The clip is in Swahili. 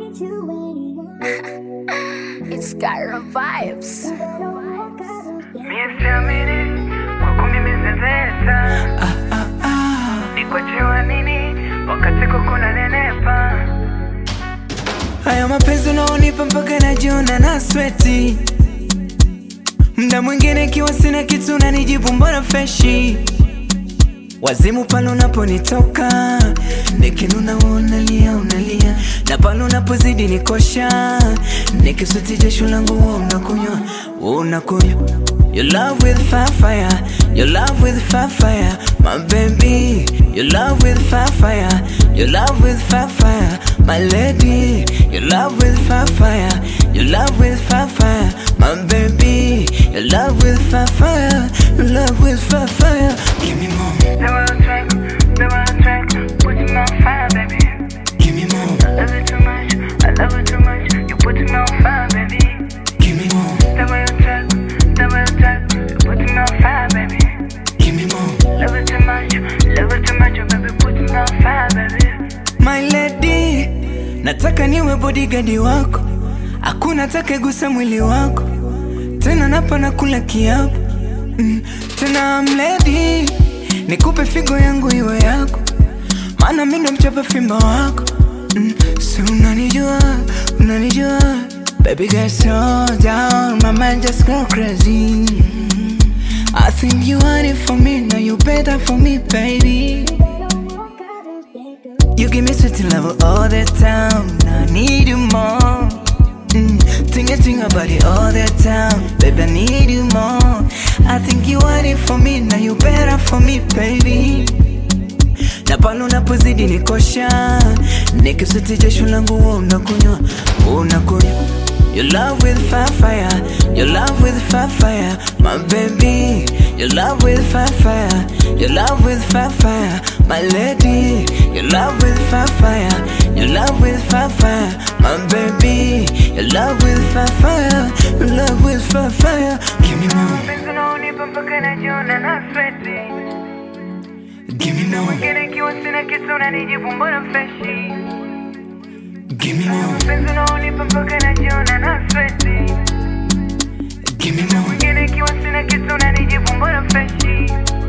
It's Cairo vibes. Miesiamini kwako mimi zezeta. Nikuachiwa nini wakati kwako nanenepa. Haya mapenzi unaonipa mpaka najiona na sweti. Mda mwingine kiwa sina kitu unanijibu mbona freshi. Wazimu pale unaponitoka, nikinuna unalia unalia, na pale unapozidi nikosha, nikisuti jasho langu unakunywa unakunywa. Your love with fire, your love with fire, my baby. Your love with fire, your love with fire, my lady. Your love with fire, your love with fire, my baby. Your love with fire, your love with fire. Give me more. Never attract, putting on fire, baby. Give me more. I love it too much, I love it too much. You putting on fire, baby. Give me more. Never attract, you putting on fire, baby. Give me more. Love it too much, you baby, putting on fire, baby. My lady, nataka niwe bodyguard wako, hakuna atakayegusa mwili wako. Tena napa nakula kiapo, tena I'm ready, nikupe figo yangu iwe yako, maana mimi ndo mchapa fimbo wako. So unanijua, unanijua, baby girl slow down, my mind just go crazy. I think you want it for me, now you better for me, baby. You give me sweet love all the time, now I need you more. Think about it all the time, baby, I need you more. I think you want it for me, now you better for me, baby. Na pale unapozidi nikosha, nikisuti jasho langu unakunywa unakunywa. Your love with fire, your love with fire, my baby. Your love with fire, your love with fire, my lady. Your love with fire, your love with fire, my baby. Your love with fire, your love with fire. Give me more. Mapenzi unaonipa mpaka najiona na sweti. Give me more. Mwingine kiwa sina kitu unanijibu mbona freshi. Give me more. Mapenzi unaonipa mpaka najiona na sweti. Give me more. Mwingine kiwa sina kitu unanijibu mbona freshi.